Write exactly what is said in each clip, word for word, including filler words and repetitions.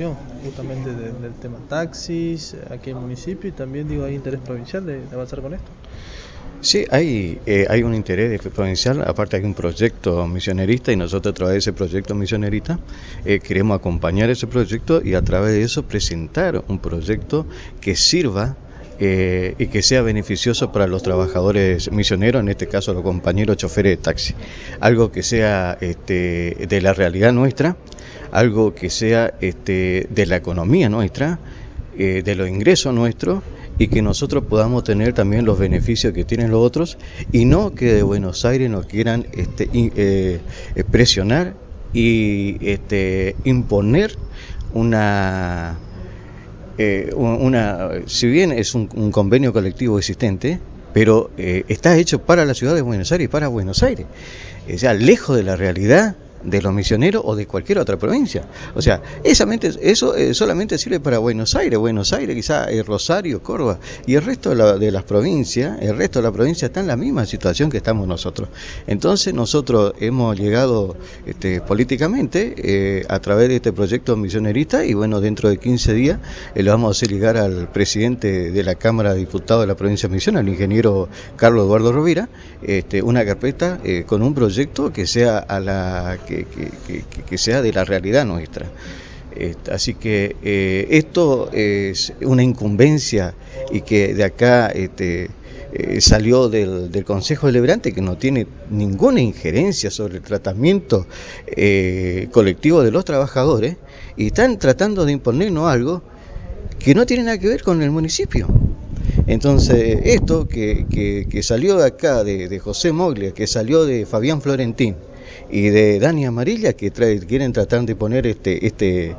discusión justamente de, del tema taxis aquí en el municipio, y también digo hay interés provincial de, de avanzar con esto. Sí, hay, eh, hay un interés provincial, aparte hay un proyecto misionerista y nosotros a través de ese proyecto misionerista eh, queremos acompañar ese proyecto y a través de eso presentar un proyecto que sirva eh, y que sea beneficioso para los trabajadores misioneros, en este caso los compañeros choferes de taxi. Algo que sea este, de la realidad nuestra, algo que sea este, de la economía nuestra, eh, de los ingresos nuestros, y que nosotros podamos tener también los beneficios que tienen los otros, y no que de Buenos Aires nos quieran este, eh, presionar y este, imponer una, eh, una, si bien es un, un convenio colectivo existente, pero eh, está hecho para la ciudad de Buenos Aires y para Buenos Aires, o sea, lejos de la realidad de los misioneros o de cualquier otra provincia. O sea, esa mente, eso eh, solamente sirve para Buenos Aires, Buenos Aires, quizá eh, Rosario, Córdoba, y el resto de, la, de las provincias, el resto de la provincia está en la misma situación que estamos nosotros. Entonces nosotros hemos llegado este, políticamente eh, a través de este proyecto misionerista, y bueno, dentro de quince días eh, le vamos a hacer llegar al presidente de la Cámara de Diputados de la provincia de Misiones, al ingeniero Carlos Eduardo Rovira, este, una carpeta eh, con un proyecto que sea a la Que, que, que, que sea de la realidad nuestra. Eh, así que eh, esto es una incumbencia, y que de acá este, eh, salió del, del Consejo Deliberante, que no tiene ninguna injerencia sobre el tratamiento eh, colectivo de los trabajadores, y están tratando de imponernos algo que no tiene nada que ver con el municipio. Entonces, esto que, que, que salió de acá, de, de José Moglia, que salió de Fabián Florentín y de Dani Amarilla, que trae, quieren tratar de poner este, este,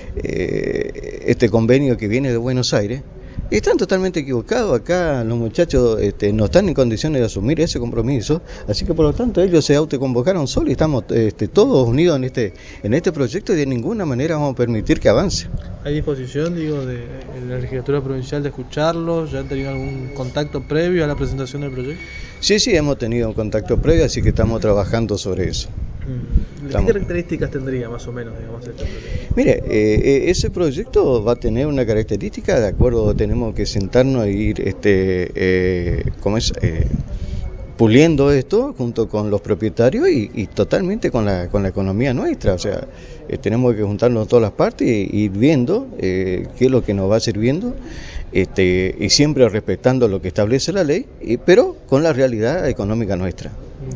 eh, este convenio que viene de Buenos Aires, están totalmente equivocados. Acá los muchachos este, no están en condiciones de asumir ese compromiso, así que por lo tanto ellos se autoconvocaron solos, y estamos este, todos unidos en este, en este proyecto, y de ninguna manera vamos a permitir que avance. ¿Hay disposición, digo, de, de la legislatura provincial de escucharlos? ¿Ya han tenido algún contacto previo a la presentación del proyecto? Sí, sí, hemos tenido un contacto previo, así que estamos trabajando sobre eso. ¿Qué estamos... características tendría más o menos, digamos, este proyecto? Mire, eh, ese proyecto va a tener una característica, de acuerdo, tenemos que sentarnos e ir, este, eh, ¿cómo es? Eh, puliendo esto junto con los propietarios y, y totalmente con la, con la economía nuestra. O sea, eh, tenemos que juntarnos todas las partes y ir viendo eh, qué es lo que nos va sirviendo, este, y siempre respetando lo que establece la ley, y, pero con la realidad económica nuestra.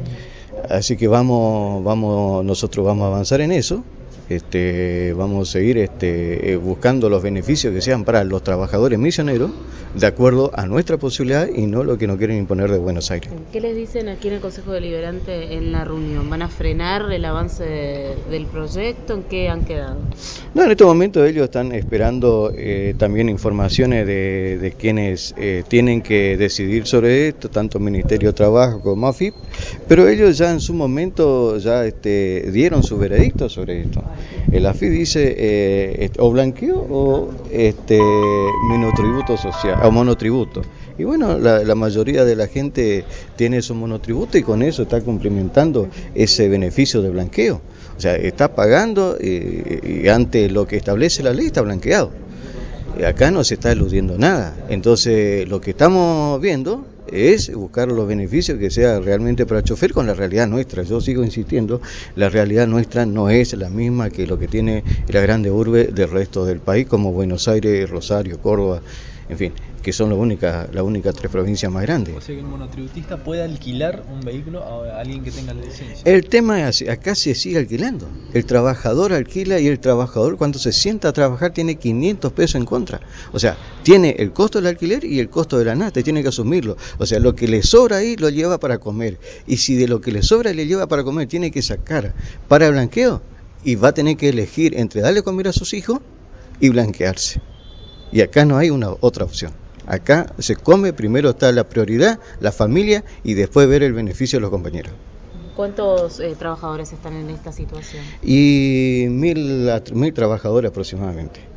Así que vamos, vamos, nosotros vamos a avanzar en eso. Este, vamos a seguir este, buscando los beneficios que sean para los trabajadores misioneros, de acuerdo a nuestra posibilidad y no lo que nos quieren imponer de Buenos Aires. ¿Qué les dicen aquí en el Consejo Deliberante en la reunión? ¿Van a frenar el avance de, del proyecto? ¿En qué han quedado? No, en este momento ellos están esperando eh, también informaciones de, de quienes eh, tienen que decidir sobre esto, tanto Ministerio de Trabajo como A F I P, pero ellos ya en su momento ya este, dieron su veredicto sobre esto. El A F I P dice eh, o blanqueo o este, monotributo social, o monotributo. Y bueno, la, la mayoría de la gente tiene su monotributo, y con eso está cumplimentando ese beneficio de blanqueo. O sea, está pagando y, y ante lo que establece la ley está blanqueado. Y acá no se está eludiendo nada. Entonces, lo que estamos viendo es buscar los beneficios que sea realmente para el chofer con la realidad nuestra. Yo sigo insistiendo, la realidad nuestra no es la misma que lo que tiene la grande urbe del resto del país, como Buenos Aires, Rosario, Córdoba, en fin, que son las únicas las únicas tres provincias más grandes. O sea que el monotributista puede alquilar un vehículo a alguien que tenga la licencia. El tema es así, acá se sigue alquilando. El trabajador alquila, y el trabajador cuando se sienta a trabajar tiene quinientos pesos en contra. O sea, tiene el costo del alquiler y el costo de la nata, y tiene que asumirlo. O sea, lo que le sobra ahí lo lleva para comer. Y si de lo que le sobra le lleva para comer, tiene que sacar para el blanqueo, y va a tener que elegir entre darle comer a sus hijos y blanquearse. Y acá no hay una otra opción. Acá se come, primero está la prioridad, la familia, y después ver el beneficio de los compañeros. ¿Cuántos eh, trabajadores están en esta situación? Y mil, mil trabajadores aproximadamente.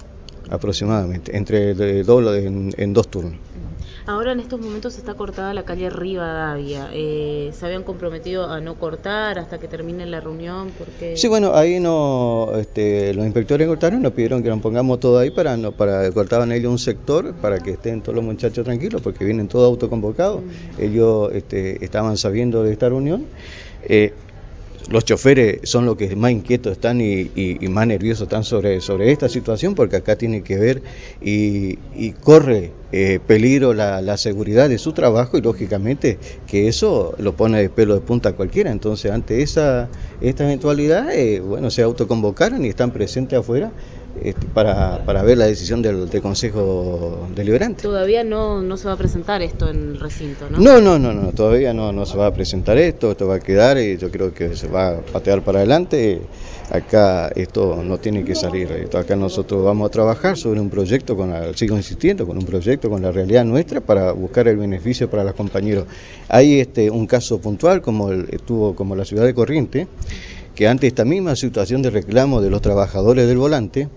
aproximadamente, entre el doble en, en dos turnos. Ahora en estos momentos está cortada la calle Rivadavia. Eh, ¿Se habían comprometido a no cortar hasta que termine la reunión? Porque... Sí, bueno, ahí no, este, los inspectores cortaron, nos pidieron que nos pongamos todo ahí para, no, para cortaban ellos un sector para que estén todos los muchachos tranquilos, porque vienen todos autoconvocados. Mm. Ellos este, estaban sabiendo de esta reunión. Eh, Los choferes son los que más inquietos están y, y, y más nerviosos están sobre, sobre esta situación, porque acá tiene que ver y, y corre eh, peligro la, la seguridad de su trabajo, y lógicamente que eso lo pone de pelo de punta a cualquiera. Entonces, ante esa esta eventualidad, eh, bueno, se autoconvocaron y están presentes afuera este, para, para ver la decisión del, del Consejo Deliberante. Todavía no, no se va a presentar esto en el recinto, ¿no? No, no, no, no, todavía no, no se va a presentar esto, esto va a quedar y yo creo que se va a patear para adelante. Acá esto no tiene que salir, esto acá nosotros vamos a trabajar sobre un proyecto, con la, sigo insistiendo, con un proyecto con la realidad nuestra para buscar el beneficio para los compañeros. Hay este un caso puntual como el, estuvo como la ciudad de Corrientes, que ante esta misma situación de reclamo de los trabajadores del volante,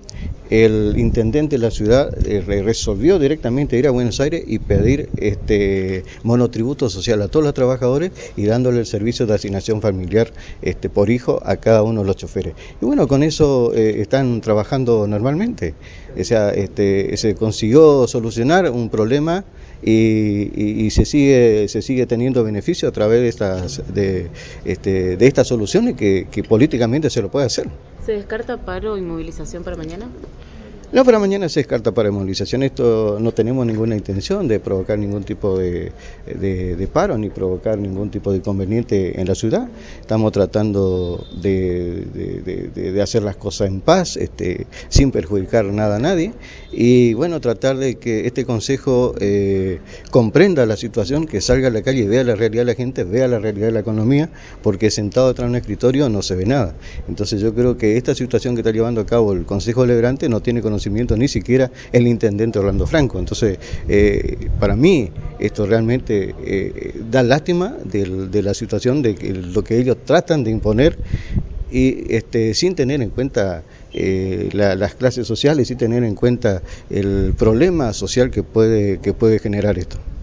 el intendente de la ciudad eh, resolvió directamente ir a Buenos Aires y pedir este monotributo social a todos los trabajadores y dándole el servicio de asignación familiar este por hijo a cada uno de los choferes. Y bueno, con eso eh, están trabajando normalmente. O sea, este, se consiguió solucionar un problema y, y, y se sigue se sigue teniendo beneficio a través de estas de este de estas soluciones que, que políticamente se lo puede hacer. ¿Se descarta paro y movilización para mañana? No, para mañana se descarta para movilización. Esto no tenemos ninguna intención de provocar ningún tipo de, de, de paro ni provocar ningún tipo de inconveniente en la ciudad. Estamos tratando de, de, de, de hacer las cosas en paz, este, sin perjudicar nada a nadie, y bueno, tratar de que este consejo eh, comprenda la situación, que salga a la calle y vea la realidad de la gente, vea la realidad de la economía, porque sentado detrás de un escritorio no se ve nada. Entonces yo creo que esta situación que está llevando a cabo el Consejo Deliberante no tiene conocimiento ni siquiera el intendente Orlando Franco. Entonces, eh, para mí, esto realmente eh, da lástima de, de la situación de que, lo que ellos tratan de imponer, y este, sin tener en cuenta eh, la, las clases sociales, sin tener en cuenta el problema social que puede, que puede generar esto.